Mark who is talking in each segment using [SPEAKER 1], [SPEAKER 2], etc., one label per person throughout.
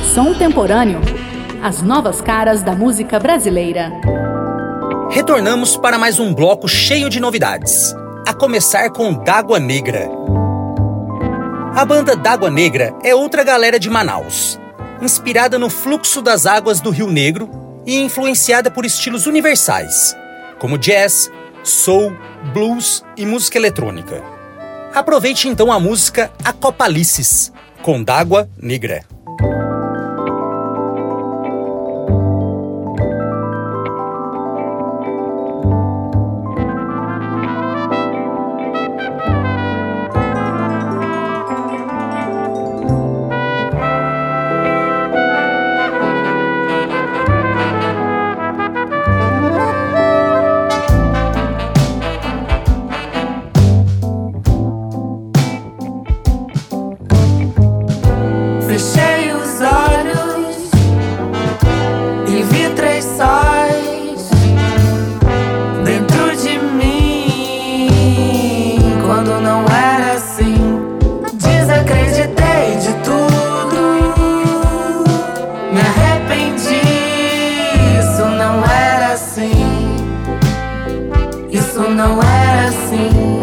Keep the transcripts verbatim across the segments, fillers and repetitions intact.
[SPEAKER 1] Som Temporâneo. As novas caras da música brasileira.
[SPEAKER 2] Retornamos para mais um bloco cheio de novidades, a começar com D'Água Negra. A banda D'Água Negra é outra galera de Manaus, inspirada no fluxo das águas do Rio Negro e influenciada por estilos universais, como jazz, soul, blues e música eletrônica. Aproveite então a música Acopalices, com D'Água Negra.
[SPEAKER 3] Fechei os olhos e vi três sóis dentro de mim. Quando não era assim, desacreditei de tudo. Me arrependi, isso não era assim. Isso não era assim.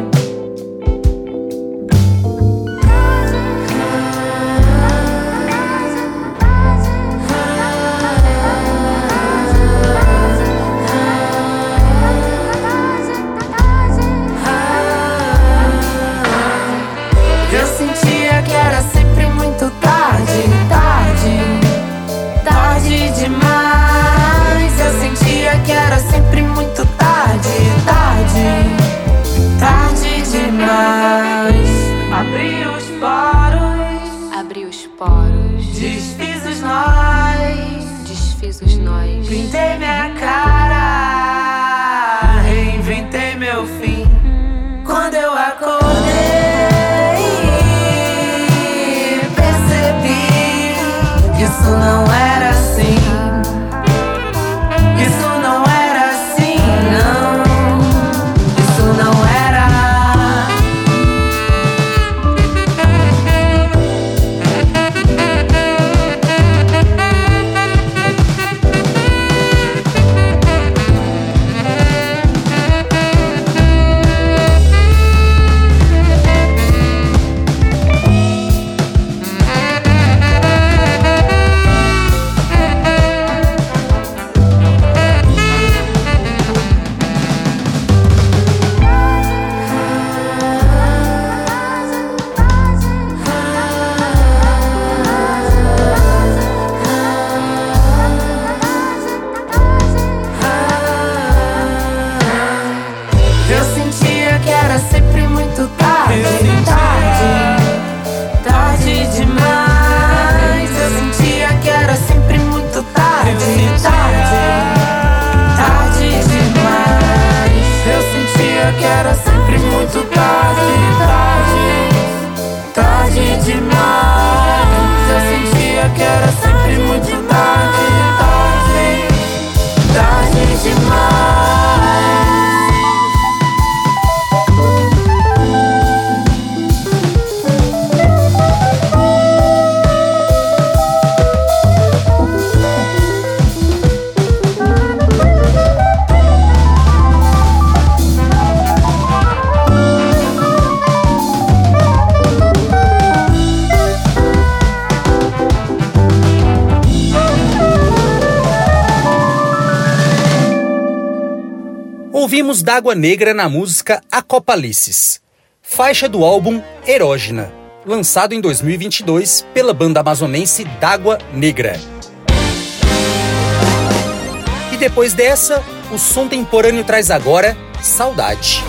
[SPEAKER 3] Abri os poros,
[SPEAKER 4] abri os poros,
[SPEAKER 3] desfiz os nós,
[SPEAKER 4] desfiz os nós,
[SPEAKER 3] pintei minha cara, reinventei meu fim. Quando eu acordei, percebi que isso não era assim. Isso não era assim, não. Isso não era.
[SPEAKER 2] Ouvimos D'Água Negra na música Acopalices, faixa do álbum Erógena, lançado em dois mil e vinte e dois pela banda amazonense D'Água Negra. E depois dessa, o Som Temporâneo traz agora Saudade.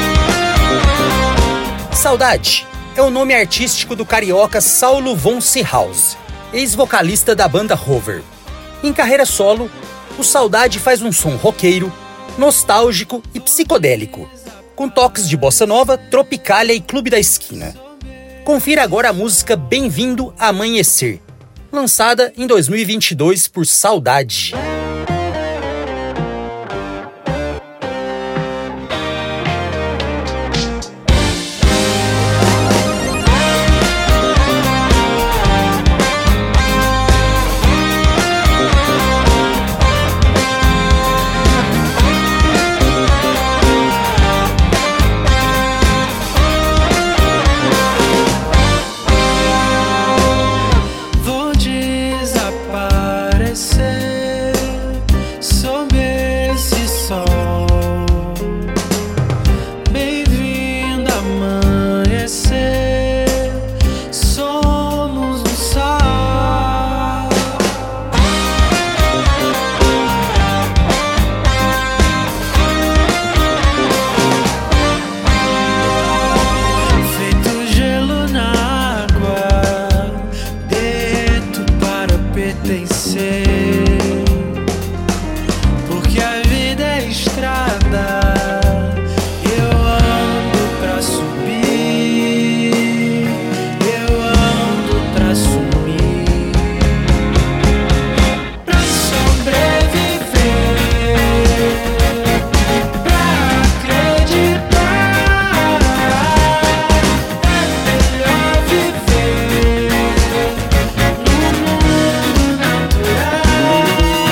[SPEAKER 2] Saudade é o nome artístico do carioca Saulo von Seehaus, ex-vocalista da banda Rover. Em carreira solo, o Saudade faz um som roqueiro, nostálgico e psicodélico, com toques de bossa nova, tropicália e clube da esquina. Confira agora a música Bem-vindo a Amanhecer, lançada em dois mil e vinte e dois por Saudade.
[SPEAKER 5] pertencer, porque a vida é estrada. Eu ando pra subir, eu ando pra sumir, pra sobreviver, pra acreditar. É melhor viver no mundo natural,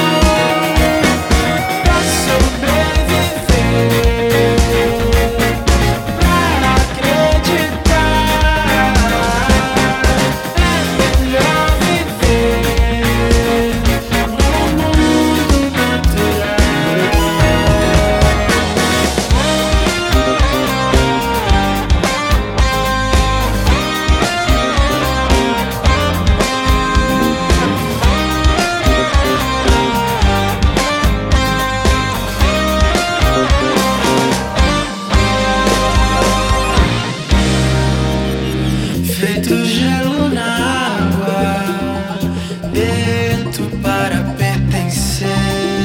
[SPEAKER 5] pra sobreviver, pra acreditar. É melhor viver no mundo natural. Feito gelo na água, derreto para pertencer,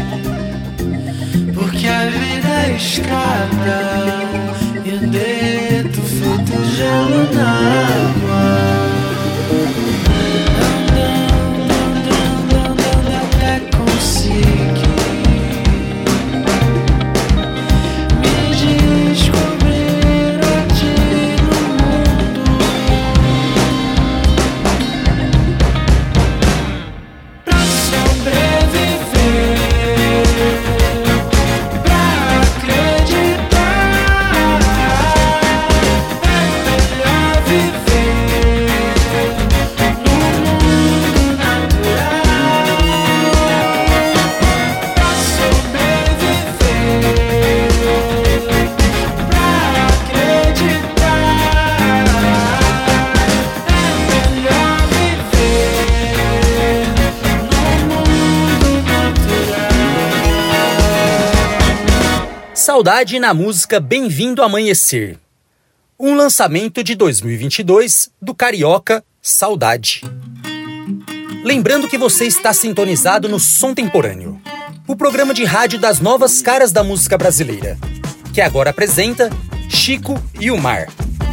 [SPEAKER 5] porque a vida é estrada. Eu derreto feito gelo na água, andando, andando, andando até conseguir me descobrir aqui no mundo, pra sobreviver, pra acreditar. É melhor viver no mundo natural, pra sobreviver, pra acreditar. É melhor viver no mundo natural.
[SPEAKER 2] Saudade na música Bem-vindo Amanhecer. Um lançamento de dois mil e vinte e dois do carioca Saudade. Lembrando que você está sintonizado no Som Temporâneo, o programa de rádio das novas caras da música brasileira, que agora apresenta Chico e o Mar.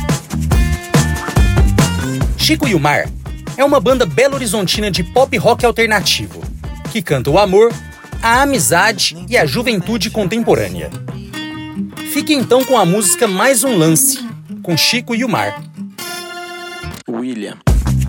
[SPEAKER 2] Chico e o Mar é uma banda belo-horizontina de pop rock alternativo, que canta o amor, a amizade e a juventude contemporânea. Fique então com a música Mais um Lance, com Chico e o Mar.
[SPEAKER 6] William.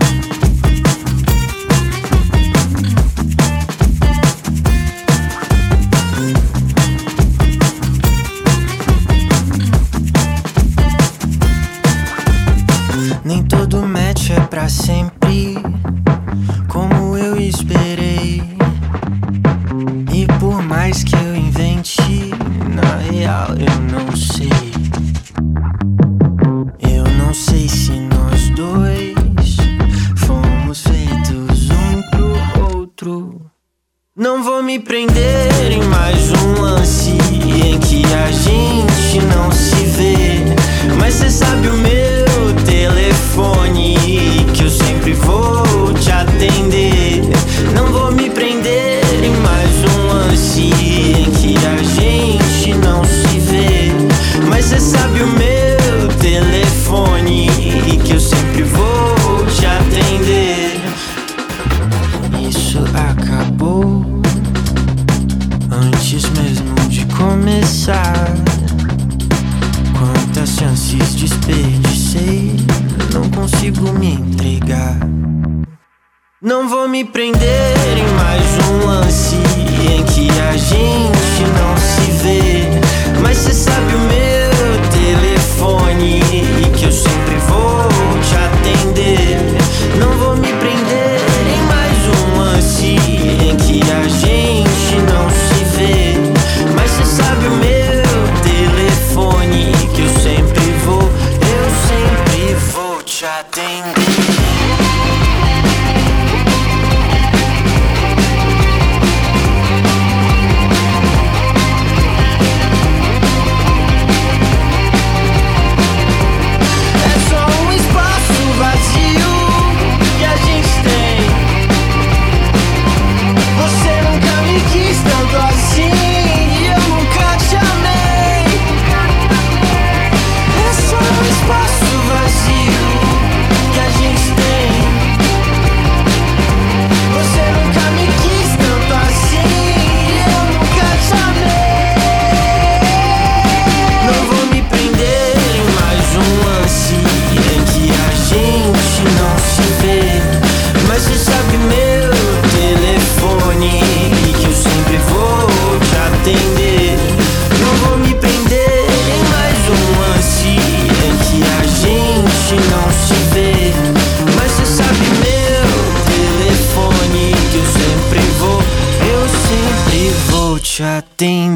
[SPEAKER 5] Nem todo match é pra sempre, como eu esperei. E por mais que eu invente, na real eu não sei. Eu não sei se nós dois fomos feitos um pro outro. Não vou me prender em mais um lance em que a gente não se vê, mas cê sabe o meu telefone, que eu sempre vou te atender. Não vou me prender em mais um lance em que a gente não se vê, mas cê sabe o meu telefone, que eu sempre vou te atender. Isso acabou antes mesmo de começar. Quantas chances desperdicei, não consigo me entregar. Não vou me prender em mais um lance em que a gente não se vê, mas cê sabe o meu telefone, que eu sempre vou te atender. Não vou me prender em mais um lance em que a gente não se vê, mas cê sabe o meu telefone, que eu sempre vou, eu sempre vou te atender.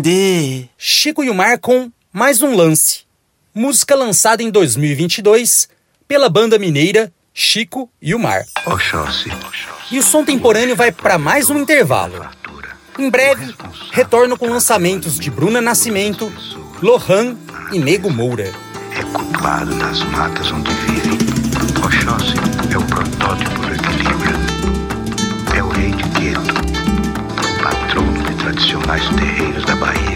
[SPEAKER 5] entender.
[SPEAKER 2] Chico e o Mar com Mais um Lance, música lançada em dois mil e vinte e dois pela banda mineira Chico e o Mar.
[SPEAKER 7] Oxóssi.
[SPEAKER 2] E o som temporâneo vai para mais um intervalo. Em breve, retorno com lançamentos de Bruna Nascimento, Lohan e Nego Moura.
[SPEAKER 7] É culpado das matas onde vivem. Oxóssi é o protótipo do equilíbrio. É o rei de gueto, patrono de tradicionais terreiros da Bahia.